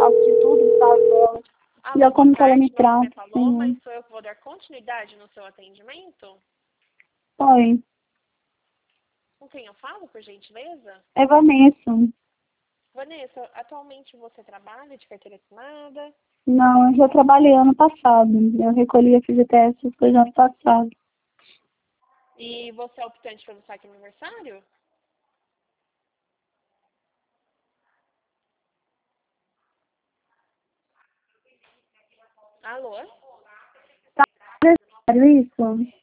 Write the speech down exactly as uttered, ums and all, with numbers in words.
faço de tudo por causa dela. Alô, E eu como boa que ela me tarde, trata, você falou, assim. mas sou eu que vou dar continuidade no seu atendimento? Oi, Com quem eu falo, por gentileza? é Vanessa. Vanessa, atualmente você trabalha de carteira assinada? Não, eu já trabalhei ano passado. Eu recolhi a F G T S, essas coisas ano passado. E você é optante pelo saque aniversário? Alô? Tá necessário isso?